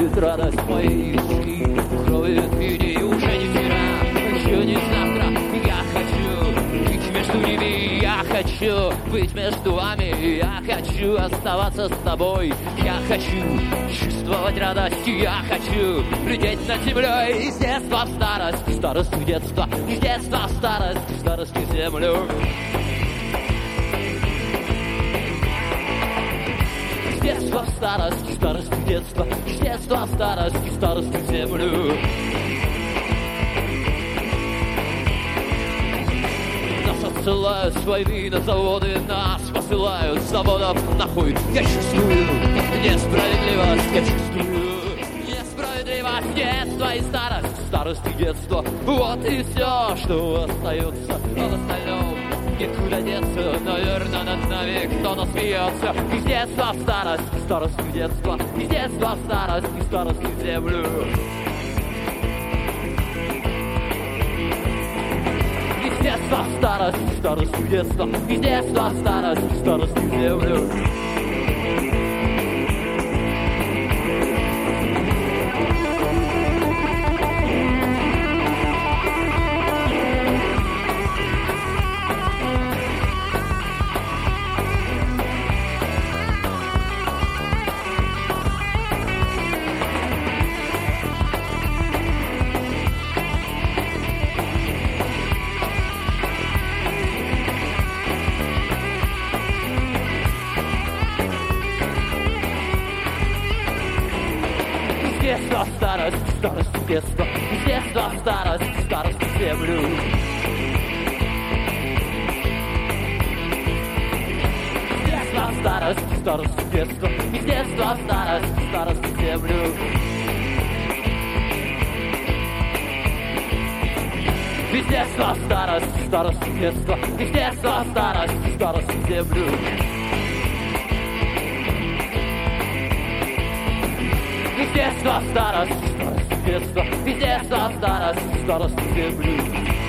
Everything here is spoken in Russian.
Укроет радость моей виски, укроет идеи уже не вчера, еще не завтра. Я хочу быть между ними, я хочу быть между вами, я хочу оставаться с тобой, я хочу чувствовать радость, я хочу лететь над землей из детства в старость, из старости в детство, из детства в старость, из старости в землю. Из детства в старость, из старости в детство, из детства в старость, из старости в землю. Посылают с войны на заводы, нас посылают с заводов нахуй. Я чувствую несправедливость, я чувствую несправедливость детства и старость, старость и детство. Вот и все, что остается, а в остальном никуда деться. Наверное, над нами кто-то смеется. Из детства в старость, из старости в детство, из детства в старость, из старости в землю. Из детства в старость, из старости в детство, из детства в старость, из старости в землю. Старость, старость, детство, из детства в старость, старость в землю. Из детства в старость, старость в детство, из детства в старость, старость в землю. Из детства в старость, старость в детство, из детства в старость, старость в землю. Из детства в старость, старость в детство, из детства в старость, старость в землю.